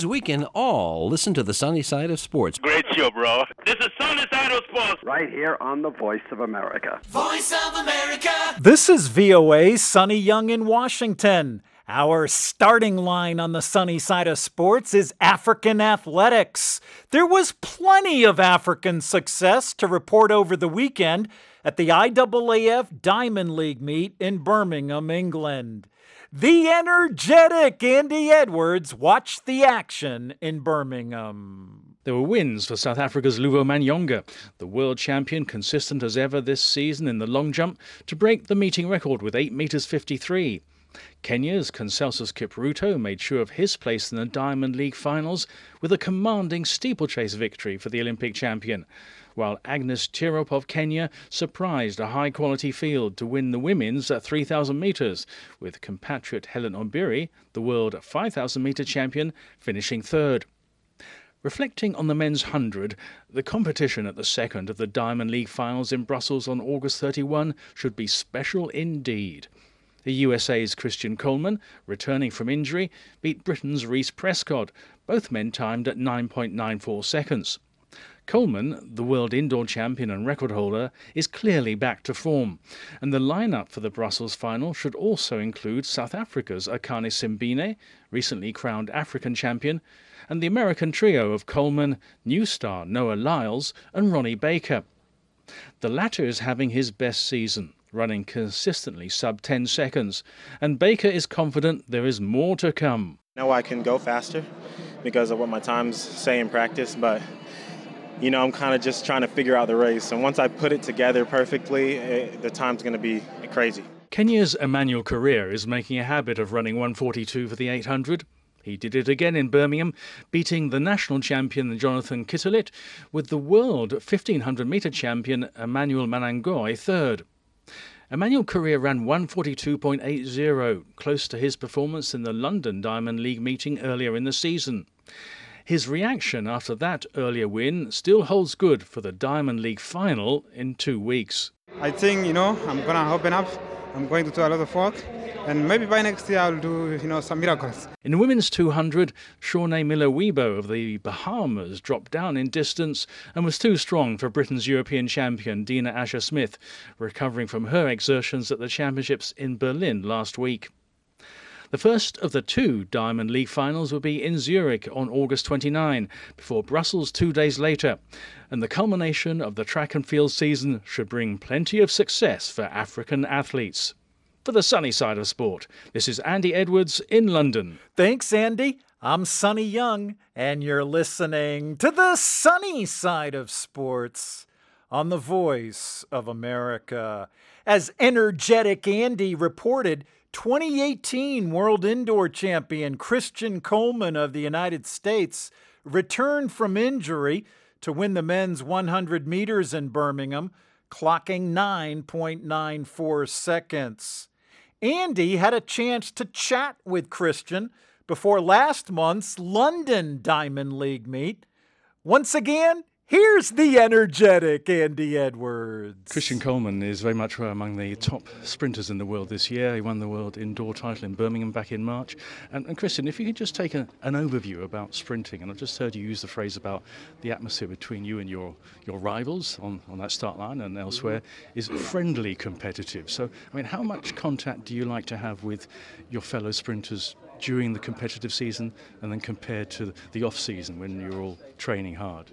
means we can all listen to the sunny side of sports. Great show, bro. This is Sunny Side of Sports. Right here on the Voice of America. Voice of America. This is VOA Sunny Young in Washington. Our starting line on the sunny side of sports is African athletics. There was plenty of African success to report over the weekend at the IAAF Diamond League meet in Birmingham, England. The energetic Andy Edwards watched the action in Birmingham. There were wins for South Africa's Luvo Manyonga, the world champion, consistent as ever this season in the long jump, to break the meeting record with 8 meters 53. Kenya's Conselsus Kipruto made sure of his place in the Diamond League finals with a commanding steeplechase victory for the Olympic champion, while Agnes Tirop of Kenya surprised a high-quality field to win the women's at 3,000 metres, with compatriot Helen Obiri, the world 5,000-metre champion, finishing third. Reflecting on the men's 100, the competition at the second of the Diamond League finals in Brussels on August 31 should be special indeed. The USA's Christian Coleman, returning from injury, beat Britain's Reece Prescott, both men timed at 9.94 seconds. Coleman, the world indoor champion and record holder, is clearly back to form, and the lineup for the Brussels final should also include South Africa's Akani Simbine, recently crowned African champion, and the American trio of Coleman, new star Noah Lyles, and Ronnie Baker. The latter is having his best season, running consistently sub 10 seconds, and Baker is confident there is more to come. I know I can go faster because of what my times say in practice, but I'm kind of just trying to figure out the race. And once I put it together perfectly, the time's going to be crazy. Kenya's Emmanuel Korir is making a habit of running 1:42 for the 800. He did it again in Birmingham, beating the national champion Jonathan Kittelit, with the world 1,500-metre champion Emmanuel Manangoi third. Emmanuel Korir ran 1:42.80, close to his performance in the London Diamond League meeting earlier in the season. His reaction after that earlier win still holds good for the Diamond League final in 2 weeks. I think, I'm going to open up. I'm going to do a lot of work. And maybe by next year I'll do, some miracles. In the women's 200, Shawnee Miller-Weibo of the Bahamas dropped down in distance and was too strong for Britain's European champion Dina Asher-Smith, recovering from her exertions at the championships in Berlin last week. The first of the 2 Diamond League finals will be in Zurich on August 29, before Brussels 2 days later. And the culmination of the track and field season should bring plenty of success for African athletes. For the sunny side of sport, this is Andy Edwards in London. Thanks, Andy. I'm Sunny Young, and you're listening to the sunny side of sports on the Voice of America. As energetic Andy reported, 2018 World Indoor Champion Christian Coleman of the United States returned from injury to win the men's 100 meters in Birmingham, clocking 9.94 seconds. Andy had a chance to chat with Christian before last month's London Diamond League meet. Once again, here's the energetic Andy Edwards. Christian Coleman is very much among the top sprinters in the world this year. He won the world indoor title in Birmingham back in March. And Christian, if you could just take an overview about sprinting, and I've just heard you use the phrase about the atmosphere between you and your rivals on that start line and elsewhere is friendly competitive. So, how much contact do you like to have with your fellow sprinters during the competitive season and then compared to the off-season when you're all training hard?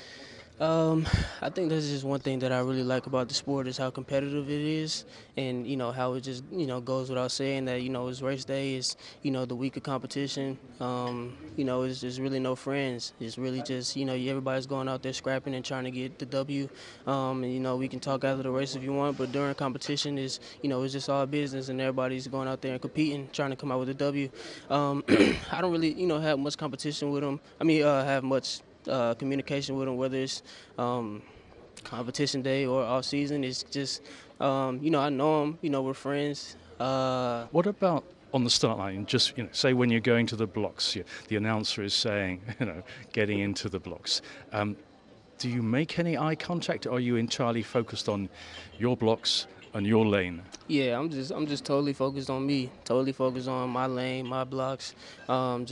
I think that's just one thing that I really like about the sport is how competitive it is, and how it just goes without saying that it's race day, is the week of competition. It's just really no friends. It's really just everybody's going out there scrapping and trying to get the W. And we can talk after the race if you want, but during competition is it's just all business and everybody's going out there and competing, trying to come out with a W. I don't really have much competition with them. Have much communication with them, whether it's competition day or off season. It's just I know them, we're friends. What about on the start line? Just say when you're going to the blocks, the announcer is saying getting into the blocks. Do you make any eye contact, or are you entirely focused on your blocks and your lane? Yeah, I'm just totally focused on me, totally focused on my lane, my blocks, just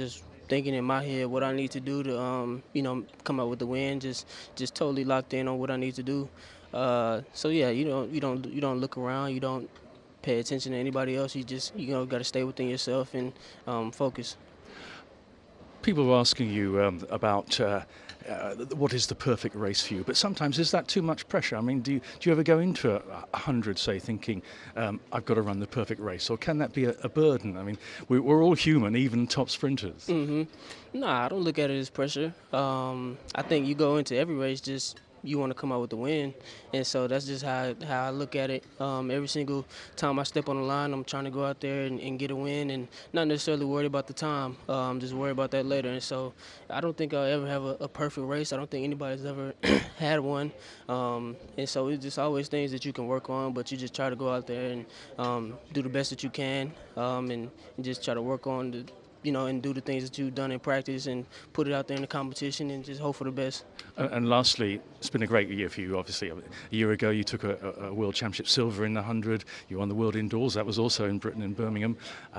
thinking in my head what I need to do to, come out with the win. Just totally locked in on what I need to do. So yeah, you don't look around. You don't pay attention to anybody else. You just got to stay within yourself and focus. People are asking you about what is the perfect race for you, but sometimes is that too much pressure? I mean, do you ever go into a 100, say, thinking I've got to run the perfect race, or can that be a burden? I mean, we're all human, even top sprinters. Mm-hmm. Nah, I don't look at it as pressure. I think you go into every race just you want to come out with the win, and so that's just how I look at it. Every single time I step on the line, I'm trying to go out there and get a win, and not necessarily worried about the time. Just worry about that later. And so I don't think I'll ever have a perfect race. I don't think anybody's ever had one. And so it's just always things that you can work on, but you just try to go out there and do the best that you can, and just try to work on and do the things that you've done in practice and put it out there in the competition and just hope for the best. And lastly, it's been a great year for you, obviously. A year ago, you took a World Championship silver in the 100. You won the World Indoors. That was also in Britain, in Birmingham.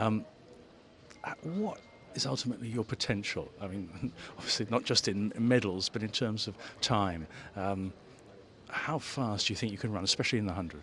What is ultimately your potential? I mean, obviously not just in medals, but in terms of time. How fast do you think you can run, especially in the 100?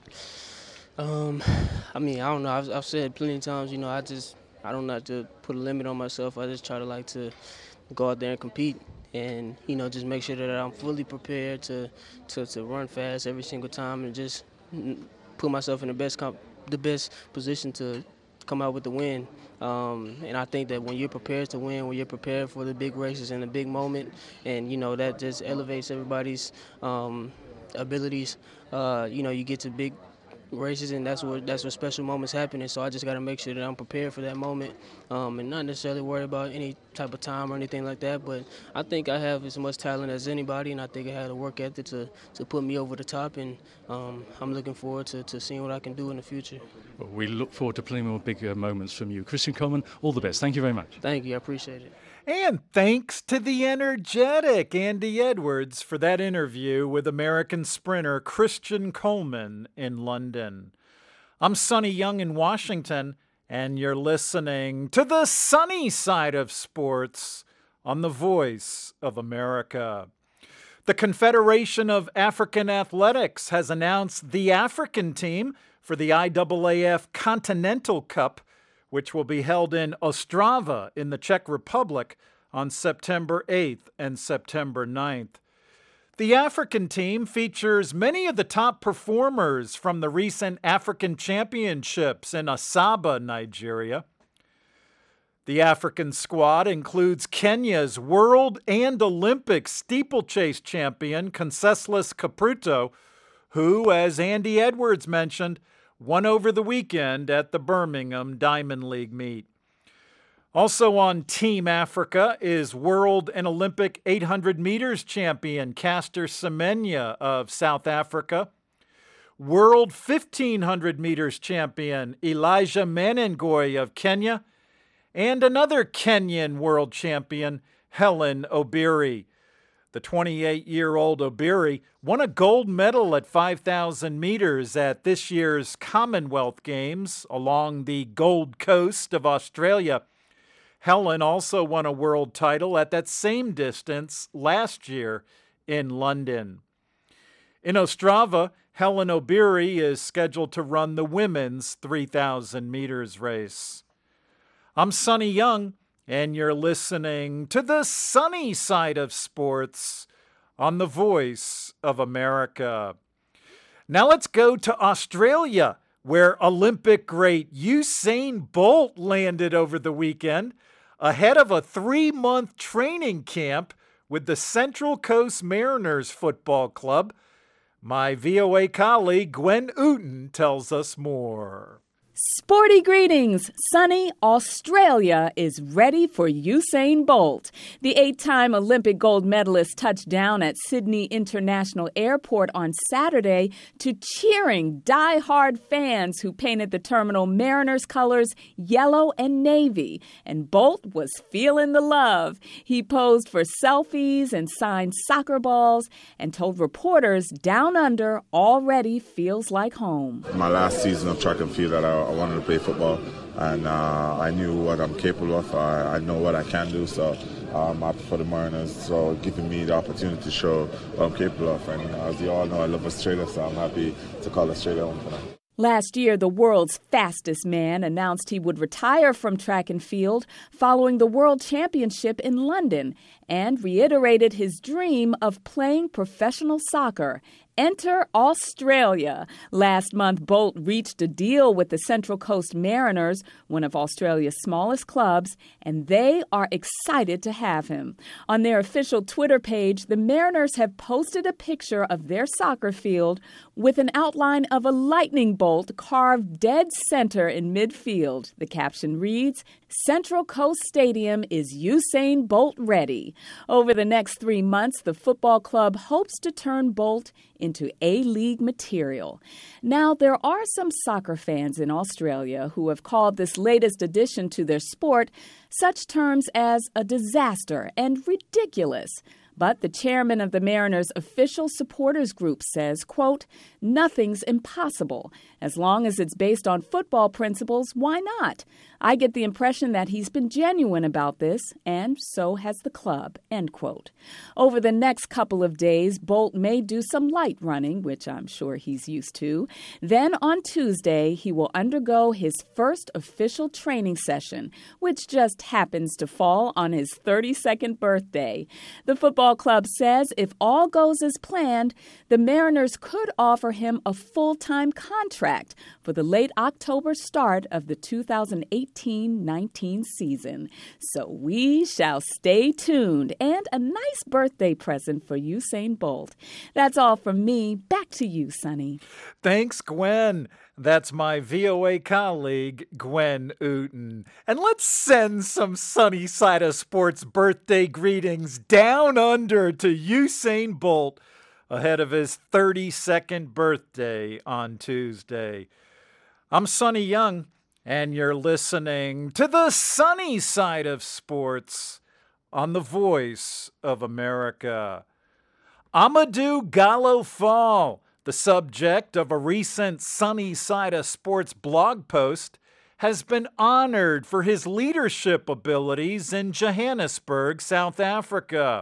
I mean, I don't know. I've said plenty of times, I don't like to put a limit on myself. I just try to go out there and compete and, just make sure that I'm fully prepared to run fast every single time and just put myself in the best position to come out with the win. And I think that when you're prepared to win, when you're prepared for the big races and the big moment, and, that just elevates everybody's abilities, you get to big races, and that's where special moments happen. And so I just got to make sure that I'm prepared for that moment, and not necessarily worry about any type of time or anything like that. But I think I have as much talent as anybody, and I think I had a work ethic to put me over the top. And I'm looking forward to seeing what I can do in the future. Well, we look forward to plenty more bigger moments from you. Christian Coleman, all the best. Thank you very much. Thank you. I appreciate it. And thanks to the energetic Andy Edwards for that interview with American sprinter Christian Coleman in London. I'm Sonny Young in Washington, and you're listening to the sunny side of sports on the Voice of America. The Confederation of African Athletics has announced the African team for the IAAF Continental Cup, which will be held in Ostrava in the Czech Republic on September 8th and September 9th. The African team features many of the top performers from the recent African Championships in Asaba, Nigeria. The African squad includes Kenya's world and Olympic steeplechase champion, Conseslus Kipruto, who, as Andy Edwards mentioned, won over the weekend at the Birmingham Diamond League meet. Also on Team Africa is world and Olympic 800 meters champion Caster Semenya of South Africa, world 1500 meters champion Elijah Menengoy of Kenya, and another Kenyan world champion, Helen Obiri. The 28-year-old Obiri won a gold medal at 5,000 meters at this year's Commonwealth Games along the Gold Coast of Australia. Helen also won a world title at that same distance last year in London. In Ostrava, Helen Obiri is scheduled to run the women's 3,000 meters race. I'm Sonny Young, and you're listening to the sunny side of sports on the Voice of America. Now let's go to Australia, where Olympic great Usain Bolt landed over the weekend ahead of a 3-month training camp with the Central Coast Mariners Football Club. My VOA colleague Gwen Ooten tells us more. Sporty greetings! Sunny Australia is ready for Usain Bolt. The 8-time Olympic gold medalist touched down at Sydney International Airport on Saturday to cheering die-hard fans who painted the terminal Mariners colors yellow and navy. And Bolt was feeling the love. He posed for selfies and signed soccer balls and told reporters Down Under already feels like home. My last season of track and field that I wanted to play football, and I knew what I'm capable of. I know what I can do, so I'm happy for the Mariners, so giving me the opportunity to show what I'm capable of. And as you all know, I love Australia, so I'm happy to call Australia home for now. Last year, the world's fastest man announced he would retire from track and field following the World Championship in London and reiterated his dream of playing professional soccer. Enter Australia. Last month, Bolt reached a deal with the Central Coast Mariners, one of Australia's smallest clubs, and they are excited to have him. On their official Twitter page, the Mariners have posted a picture of their soccer field with an outline of a lightning bolt carved dead center in midfield. The caption reads, "Central Coast Stadium is Usain Bolt ready." Over the next 3 months, the football club hopes to turn Bolt into A-League material. Now, there are some soccer fans in Australia who have called this latest addition to their sport such terms as a disaster and ridiculous. But the chairman of the Mariners' official supporters group says, quote, "Nothing's impossible. As long as it's based on football principles, why not? I get the impression that he's been genuine about this, and so has the club," end quote. Over the next couple of days, Bolt may do some light running, which I'm sure he's used to. Then on Tuesday, he will undergo his first official training session, which just happens to fall on his 32nd birthday. The football club says if all goes as planned, the Mariners could offer him a full-time contract for the late October start of the 2018-19 season. So we shall stay tuned. And a nice birthday present for Usain Bolt. That's all from me. Back to you, Sonny. Thanks, Gwen. That's my VOA colleague, Gwen Ooten. And let's send some Sunny Side of Sports birthday greetings down under to Usain Bolt ahead of his 32nd birthday on Tuesday. I'm Sonny Young, and you're listening to the Sunny Side of Sports on the Voice of America. Amadou Gallo Fall, the subject of a recent Sunny Side of Sports blog post, has been honored for his leadership abilities in Johannesburg, South Africa.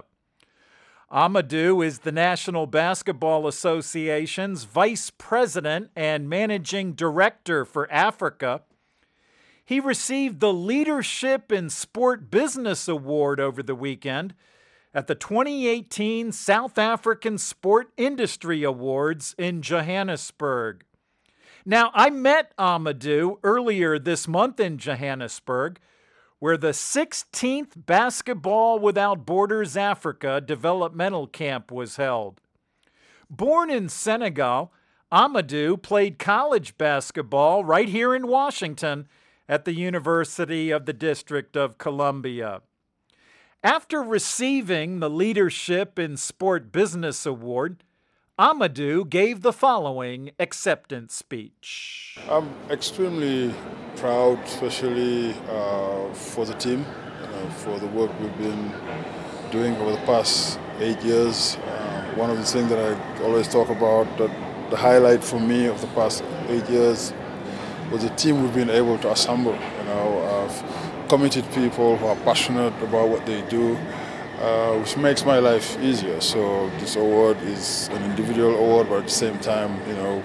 Amadou is the National Basketball Association's Vice President and Managing Director for Africa. He received the Leadership in Sport Business Award over the weekend at the 2018 South African Sport Industry Awards in Johannesburg. Now, I met Amadou earlier this month in Johannesburg, where the 16th Basketball Without Borders Africa developmental camp was held. Born in Senegal, Amadou played college basketball right here in Washington at the University of the District of Columbia. After receiving the Leadership in Sport Business Award, Amadou gave the following acceptance speech. I'm extremely proud, especially for the team, for the work we've been doing over the past 8 years. One of the things that I always talk about, that the highlight for me of the past 8 years was the team we've been able to assemble. Committed people who are passionate about what they do, which makes my life easier. So this award is an individual award, but at the same time,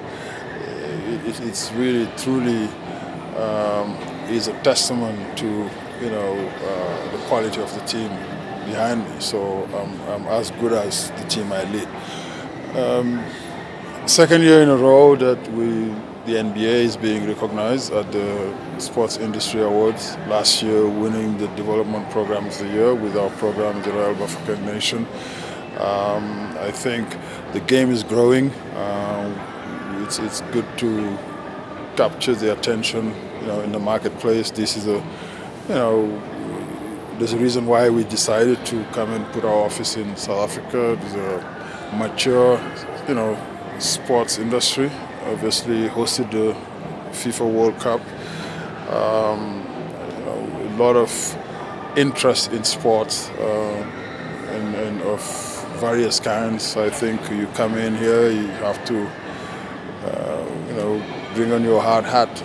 it's really, truly is a testament to, the quality of the team behind me. So I'm as good as the team I lead. Second year in a row that the NBA is being recognized at the Sports Industry Awards. Last year, winning the Development Program of the Year with our program, the Royal Bafokeng Nation. I think the game is growing. It's good to capture the attention, in the marketplace. This is there's a reason why we decided to come and put our office in South Africa. There's a mature, sports industry. Obviously hosted the FIFA World Cup. A lot of interest in sports and of various kinds. I think you come in here, you have to, bring on your hard hat.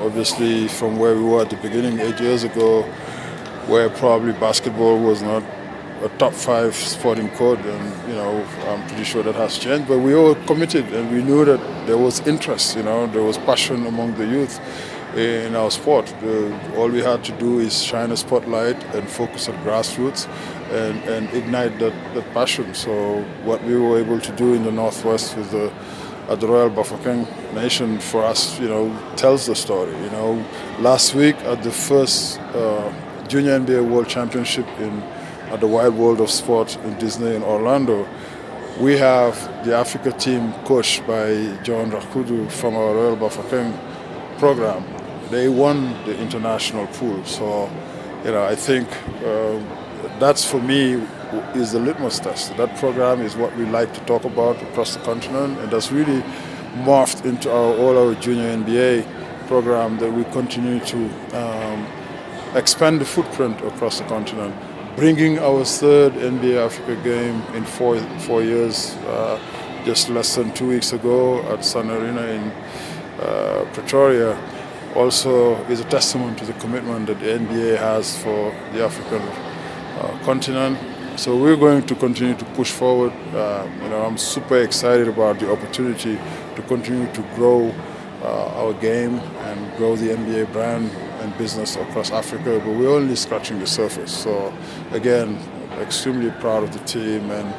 obviously from where we were at the beginning 8 years ago, where probably basketball was not a top 5 sporting code, and I'm pretty sure that has changed. But we all committed, and we knew that there was interest. There was passion among the youth in our sport. All we had to do is shine a spotlight and focus on grassroots and ignite that passion. So what we were able to do in the Northwest with at the Royal Bafokeng Nation for us, tells the story. Last week at the first Junior NBA World Championship at the Wild World of Sport in Disney in Orlando, we have the Africa team coached by John Rakudu from our Royal Bafokeng program. They won the international pool. So, I think that's for me is the litmus test. That program is what we like to talk about across the continent, and that's really morphed into all our junior NBA program that we continue to expand the footprint across the continent. Bringing our third NBA Africa game in four years, just less than 2 weeks ago at Sun Arena in Pretoria, also is a testament to the commitment that the NBA has for the African continent. So we're going to continue to push forward. I'm super excited about the opportunity to continue to grow our game and grow the NBA brand and business across Africa, but we're only scratching the surface. So again, extremely proud of the team, and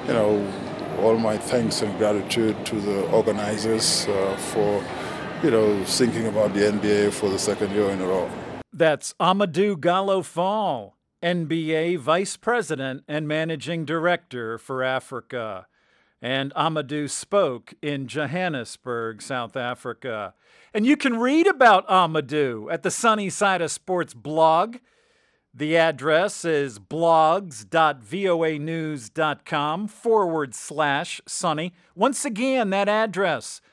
all my thanks and gratitude to the organizers for thinking about the NBA for the second year in a row. That's Amadou Gallo Fall, NBA Vice President and Managing Director for Africa. And Amadou spoke in Johannesburg, South Africa. And you can read about Amadou at the Sunny Side of Sports blog. The address is blogs.voanews.com/Sunny. Once again, that address,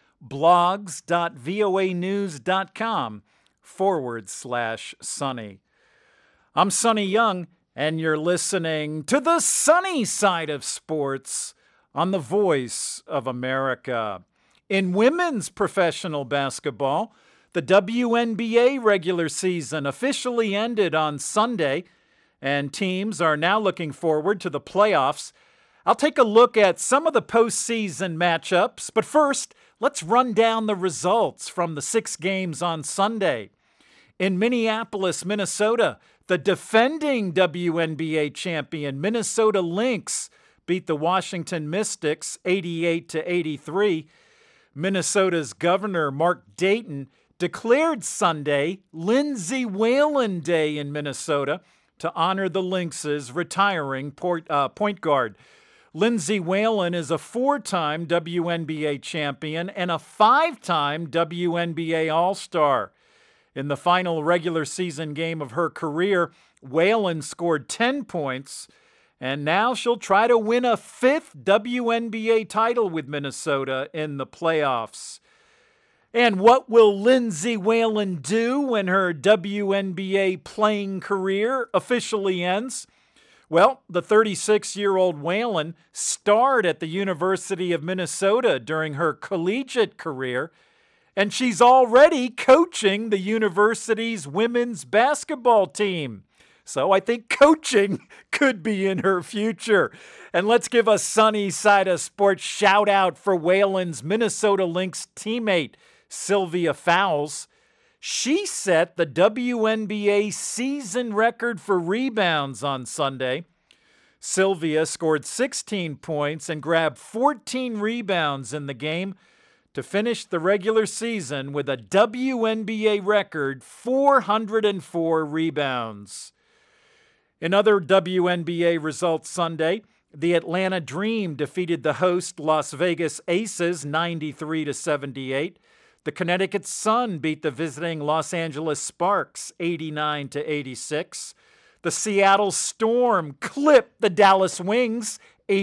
blogs.voanews.com/Sunny. I'm Sonny Young, and you're listening to the Sunny Side of Sports on the Voice of America. In women's professional basketball, the WNBA regular season officially ended on Sunday, and teams are now looking forward to the playoffs. I'll take a look at some of the postseason matchups, but first, let's run down the results from the 6 games on Sunday. In Minneapolis, Minnesota, the defending WNBA champion Minnesota Lynx beat the Washington Mystics 88-83. Minnesota's Governor Mark Dayton declared Sunday Lindsay Whalen Day in Minnesota to honor the Lynx's retiring point guard. Lindsay Whalen is a 4-time WNBA champion and a 5-time WNBA All-Star. In the final regular season game of her career, Whalen scored 10 points, and now she'll try to win a 5th WNBA title with Minnesota in the playoffs. And what will Lindsay Whalen do when her WNBA playing career officially ends? Well, the 36-year-old Whalen starred at the University of Minnesota during her collegiate career, and she's already coaching the university's women's basketball team. So I think coaching could be in her future. And let's give a Sunny Side of Sports shout out for Whalen's Minnesota Lynx teammate, Sylvia Fowles. She set the WNBA season record for rebounds on Sunday. Sylvia scored 16 points and grabbed 14 rebounds in the game to finish the regular season with a WNBA record 404 rebounds. In other WNBA results Sunday, the Atlanta Dream defeated the host Las Vegas Aces 93-78. The Connecticut Sun beat the visiting Los Angeles Sparks 89-86. The Seattle Storm clipped the Dallas Wings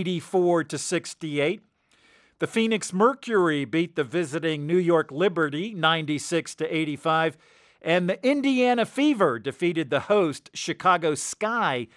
84-68. The Phoenix Mercury beat the visiting New York Liberty 96-85. And the Indiana Fever defeated the host Chicago Sky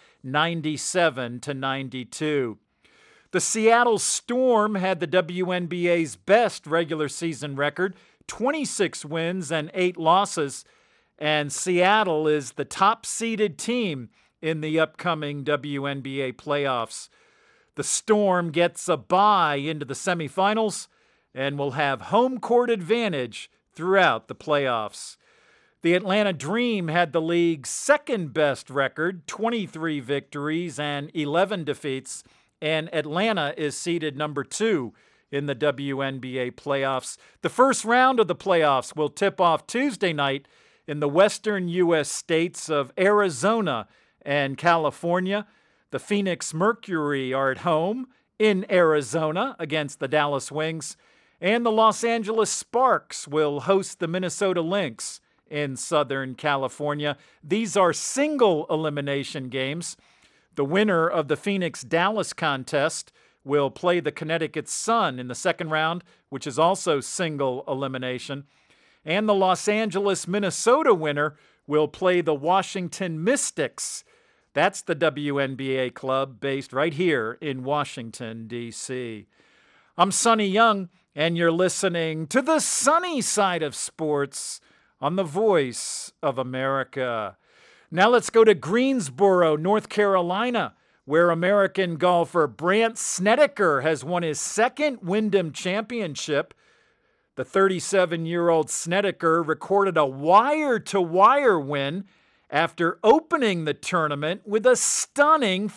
97-92. The Seattle Storm had the WNBA's best regular season record, 26 wins and 8 losses, and Seattle is the top-seeded team in the upcoming WNBA playoffs. The Storm gets a bye into the semifinals and will have home court advantage throughout the playoffs. The Atlanta Dream had the league's second-best record, 23 victories and 11 defeats, and Atlanta is seeded number 2 in the WNBA playoffs. The first round of the playoffs will tip off Tuesday night in the western U.S. states of Arizona and California. The Phoenix Mercury are at home in Arizona against the Dallas Wings, and the Los Angeles Sparks will host the Minnesota Lynx in Southern California. These are single elimination games. The winner of the Phoenix-Dallas contest will play the Connecticut Sun in the second round, which is also single elimination. And the Los Angeles-Minnesota winner will play the Washington Mystics. That's the WNBA club based right here in Washington, D.C. I'm Sonny Young, and you're listening to the sunny side of sports on the Voice of America. Now let's go to Greensboro, North Carolina, where American golfer Brandt Snedeker has won his second Wyndham Championship. The 37-year-old Snedeker recorded a wire-to-wire win after opening the tournament with a stunning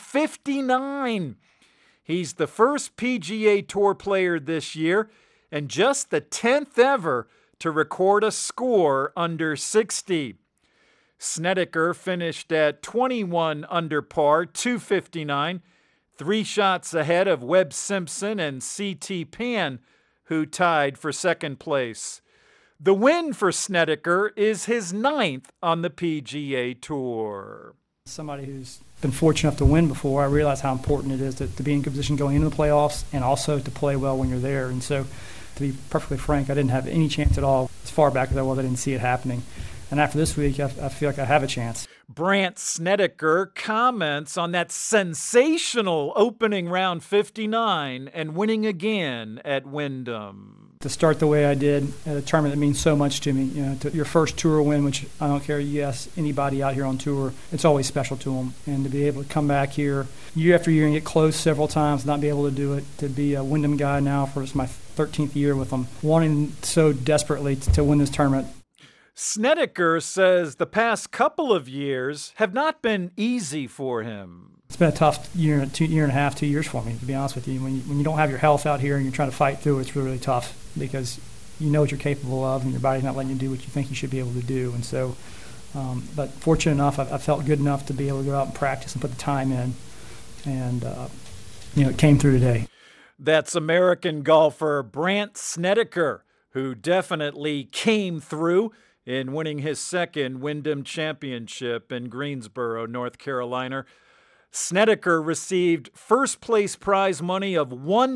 59. He's the first PGA Tour player this year and just the 10th ever to record a score under 60. Snedeker finished at 21 under par, 259, 3 shots ahead of Webb Simpson and C.T. Pan, who tied for second place. The win for Snedeker is his 9th on the PGA Tour. Somebody who's been fortunate enough to win before, I realize how important it is to be in good position going into the playoffs and also to play well when you're there. And so, to be perfectly frank, I didn't have any chance at all. As far back as I was, I didn't see it happening. And after this week, I feel like I have a chance. Brandt Snedeker comments on that sensational opening round 59 and winning again at Wyndham. To start the way I did at a tournament that means so much to me, your first tour win, which I don't care, you ask anybody out here on tour, it's always special to them. And to be able to come back here year after year and get close several times, not be able to do it, to be a Wyndham guy now for my 13th year with them, wanting so desperately to win this tournament. Snedeker says the past couple of years have not been easy for him. It's been a tough year and a half, 2 years for me, to be honest with you. When you don't have your health out here and you're trying to fight through it, it's really, really tough because you know what you're capable of and your body's not letting you do what you think you should be able to do. And so, but fortunate enough, I felt good enough to be able to go out and practice and put the time in. And, it came through today. That's American golfer Brandt Snedeker, who definitely came through in winning his second Wyndham Championship in Greensboro, North Carolina. Snedeker received first-place prize money of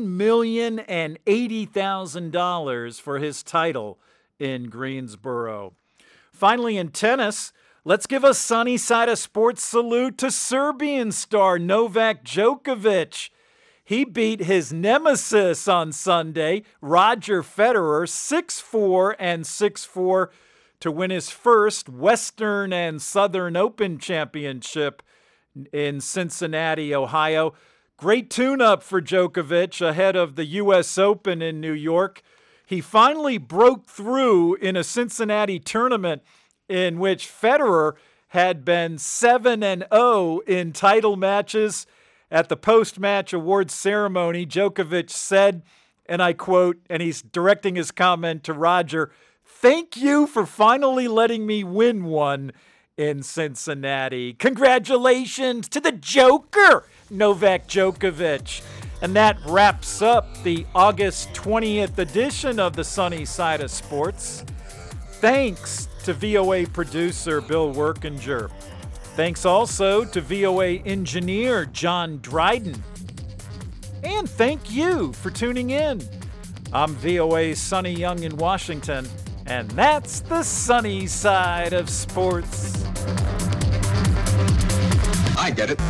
$1,080,000 for his title in Greensboro. Finally, in tennis, let's give a sunny side of sports salute to Serbian star Novak Djokovic. He beat his nemesis on Sunday, Roger Federer, 6-4 and 6-4, to win his first Western and Southern Open Championship in Cincinnati, Ohio. Great tune-up for Djokovic ahead of the U.S. Open in New York. He finally broke through in a Cincinnati tournament in which Federer had been 7-0 in title matches. At the post-match awards ceremony, Djokovic said, and I quote, and he's directing his comment to Roger, "Thank you for finally letting me win one in Cincinnati." Congratulations to the Joker, Novak Djokovic. And that wraps up the August 20th edition of the Sunny Side of Sports. Thanks to VOA producer Bill Workinger. Thanks also to VOA engineer John Dryden. And thank you for tuning in. I'm VOA's Sonny Young in Washington, and that's the sunny side of sports. I get it.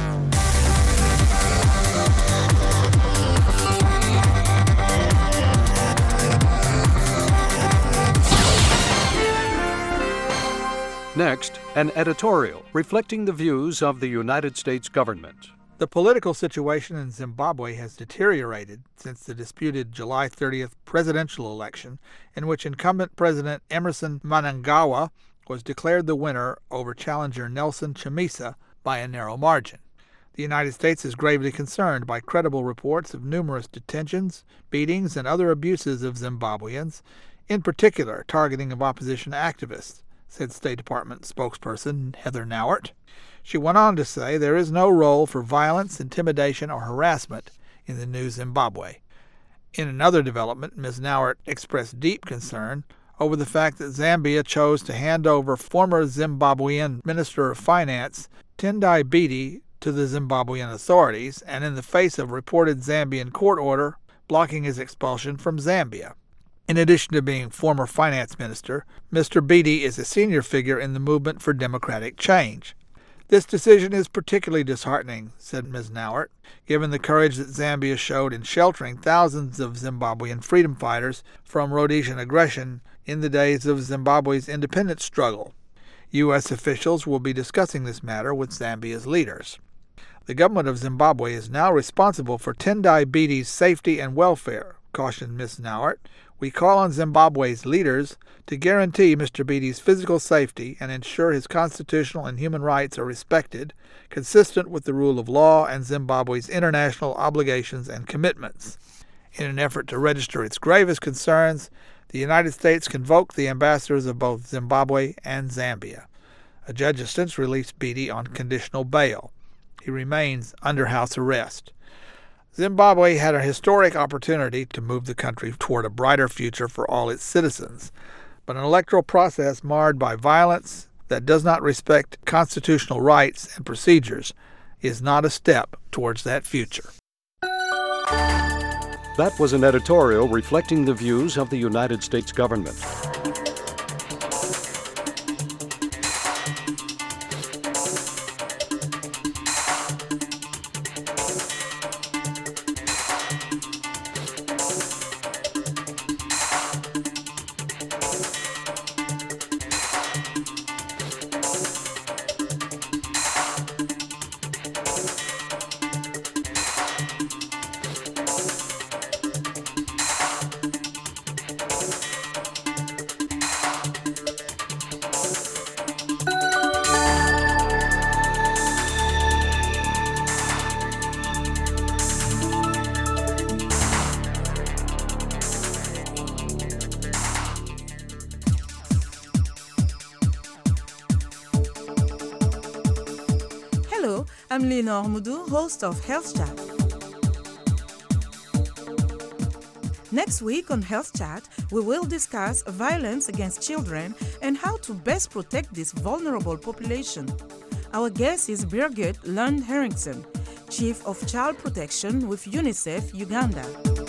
Next, an editorial reflecting the views of the United States government. The political situation in Zimbabwe has deteriorated since the disputed July 30th presidential election, in which incumbent President Emmerson Mnangagwa was declared the winner over challenger Nelson Chamisa by a narrow margin. The United States is gravely concerned by credible reports of numerous detentions, beatings, and other abuses of Zimbabweans, in particular targeting of opposition activists, said State Department spokesperson Heather Nauert. She went on to say there is no role for violence, intimidation, or harassment in the new Zimbabwe. In another development, Ms. Nauert expressed deep concern over the fact that Zambia chose to hand over former Zimbabwean Minister of Finance Tendai Biti to the Zimbabwean authorities, and in the face of reported Zambian court order blocking his expulsion from Zambia. In addition to being former finance minister, Mr. Biti is a senior figure in the movement for democratic change. This decision is particularly disheartening, said Ms. Nauert, given the courage that Zambia showed in sheltering thousands of Zimbabwean freedom fighters from Rhodesian aggression in the days of Zimbabwe's independence struggle. U.S. officials will be discussing this matter with Zambia's leaders. The government of Zimbabwe is now responsible for Tendai Biti's safety and welfare, cautioned Ms. Nauert. We call on Zimbabwe's leaders to guarantee Mr. Biti's physical safety and ensure his constitutional and human rights are respected, consistent with the rule of law and Zimbabwe's international obligations and commitments. In an effort to register its gravest concerns, the United States convoked the ambassadors of both Zimbabwe and Zambia. A judge has since released Biti on conditional bail. He remains under house arrest. Zimbabwe had a historic opportunity to move the country toward a brighter future for all its citizens, but an electoral process marred by violence that does not respect constitutional rights and procedures is not a step towards that future. That was an editorial reflecting the views of the United States government. I'm Lenore Mudu, host of Health Chat. Next week on Health Chat, we will discuss violence against children and how to best protect this vulnerable population. Our guest is Birgit Lund Henriksen, Chief of Child Protection with UNICEF Uganda.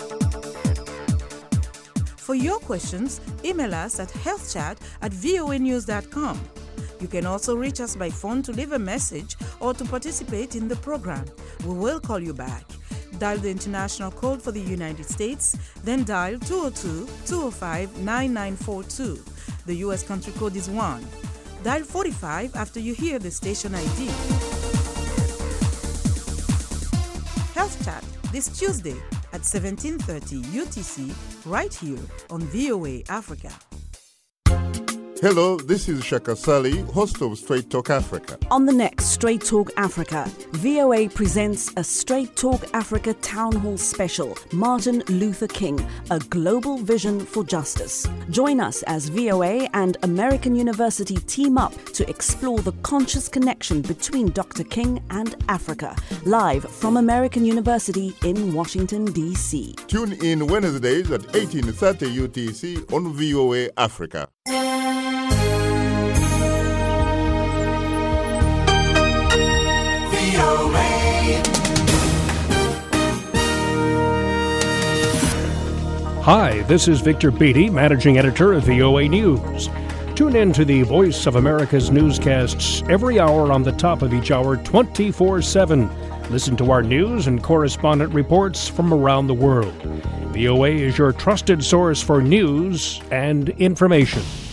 For your questions, email us at healthchat@voanews.com. You can also reach us by phone to leave a message or to participate in the program. We will call you back. Dial the international code for the United States, then dial 202-205-9942. The U.S. country code is 1. Dial 45 after you hear the station ID. Health Chat this Tuesday at 17:30 UTC right here on VOA Africa. Hello, this is Shaka Sali, host of Straight Talk Africa. On the next Straight Talk Africa, VOA presents a Straight Talk Africa Town Hall special, Martin Luther King, A Global Vision for Justice. Join us as VOA and American University team up to explore the conscious connection between Dr. King and Africa, live from American University in Washington, D.C. Tune in Wednesdays at 18:30 UTC on VOA Africa. Hi, this is Victor Beattie, Managing Editor of VOA News. Tune in to the Voice of America's newscasts every hour on the top of each hour, 24/7. Listen to our news and correspondent reports from around the world. VOA is your trusted source for news and information.